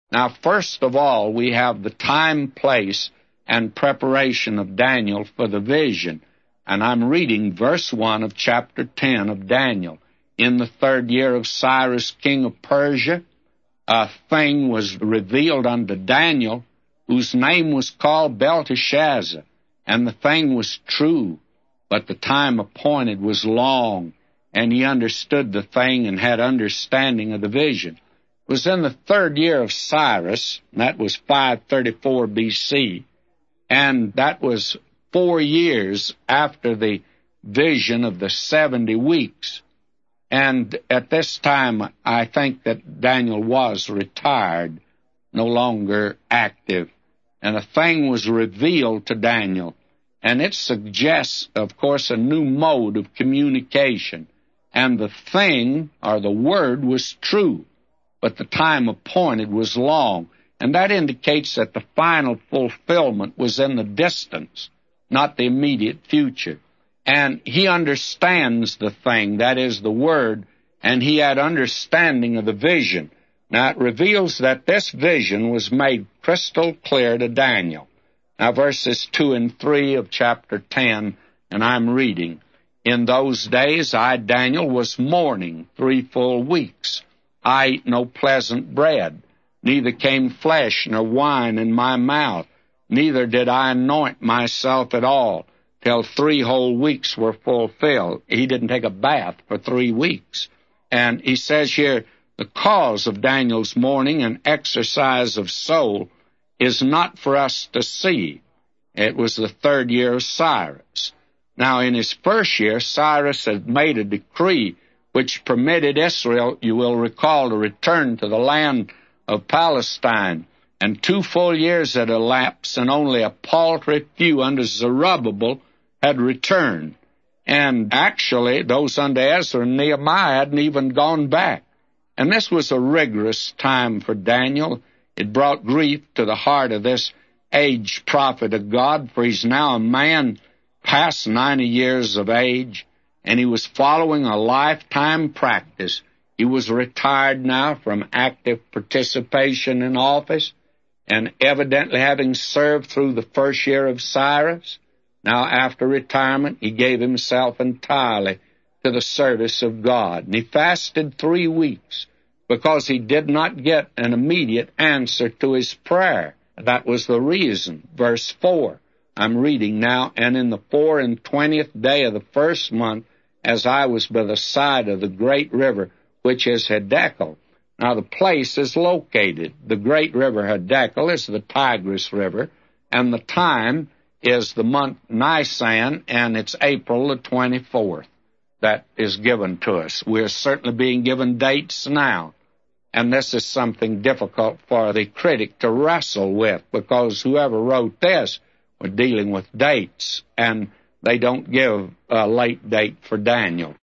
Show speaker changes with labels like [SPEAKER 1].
[SPEAKER 1] Now, first of all, we have the time, place, and preparation of Daniel for the vision. And I'm reading verse 1 of chapter 10 of Daniel. In the 3rd year of Cyrus, king of Persia, a thing was revealed unto Daniel, whose name was called Belteshazzar. And the thing was true, but the time appointed was long, and he understood the thing and had understanding of the vision. It was in the 3rd year of Cyrus, and that was 534 B.C., and that was 4 years after the vision of the 70 weeks. And at this time, I think that Daniel was retired, no longer active, and a thing was revealed to Daniel. And it suggests, of course, a new mode of communication. And the thing, or the word, was true, but the time appointed was long. And that indicates that the final fulfillment was in the distance, not the immediate future. And he understands the thing, that is the word, and he had understanding of the vision. Now, it reveals that this vision was made crystal clear to Daniel. Now, verses 2 and 3 of chapter 10, and I'm reading, In those days I, Daniel, was mourning 3 full weeks. I ate no pleasant bread, neither came flesh nor wine in my mouth, neither did I anoint myself at all, till 3 whole weeks were fulfilled. He didn't take a bath for 3 weeks. And he says here, the cause of Daniel's mourning and exercise of soul is not for us to see. It was the 3rd year of Cyrus. Now, in his 1st year, Cyrus had made a decree which permitted Israel, you will recall, to return to the land of Palestine. And 2 full years had elapsed, and only a paltry few under Zerubbabel had returned. And actually, those under Ezra and Nehemiah hadn't even gone back. And this was a rigorous time for Daniel. It brought grief to the heart of this aged prophet of God, for he's now a man past 90 years of age, and he was following a lifetime practice. He was retired now from active participation in office, and evidently having served through the 1st year of Cyrus, now after retirement he gave himself entirely to the service of God. And he fasted 3 weeks because he did not get an immediate answer to his prayer. That was the reason. Verse 4, I'm reading now, And in the 24th day of the 1st month, as I was by the side of the great river, which is Hiddekel. Now the place is located. The great river Hiddekel is the Tigris River, and the time is the month Nisan, and it's April the 24th. That is given to us. We're certainly being given dates now. And this is something difficult for the critic to wrestle with, because whoever wrote this were dealing with dates, and they don't give a late date for Daniel.